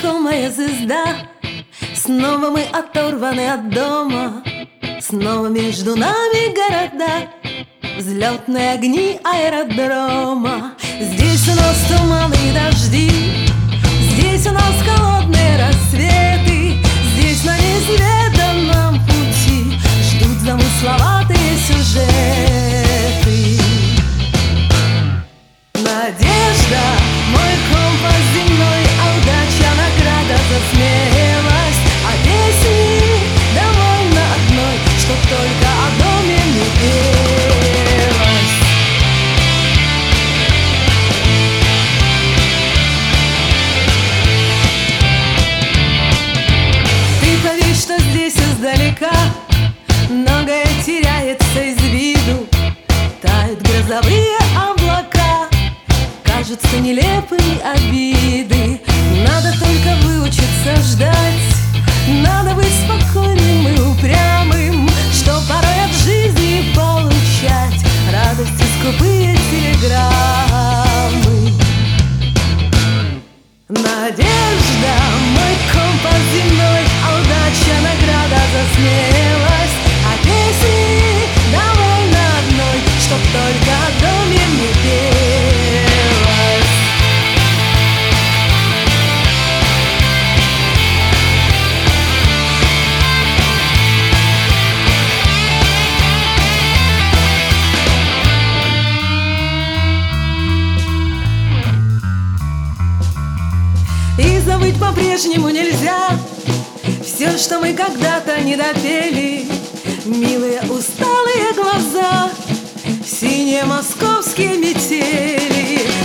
знакомая звезда. Снова мы оторваны от дома, снова между нами города, взлетные огни аэродрома. Здесь у нас туманы и дожди, здесь у нас холодные рассветы, здесь на неизведанном пути ждут замысловатые сюжеты. Надежда, мой компас земной, а удача награда за смелость. А песни довольно одной, чтоб только о доме не пелось. Ты поверь, что здесь издалека многое теряется из виду, тают грозовые облака, кажутся нелепыми обиды. Надо только выучиться ждать, надо быть спокойным и упрямым, чтоб порой от жизни получать радости скупые телеграммы. Надежда, мой компас земной, а удача награда за смелость. А песни довольно одной, чтоб только о доме не пелось. И забыть по-прежнему нельзя все, что мы когда-то не допели. Милые усталые глаза, синие московские метели.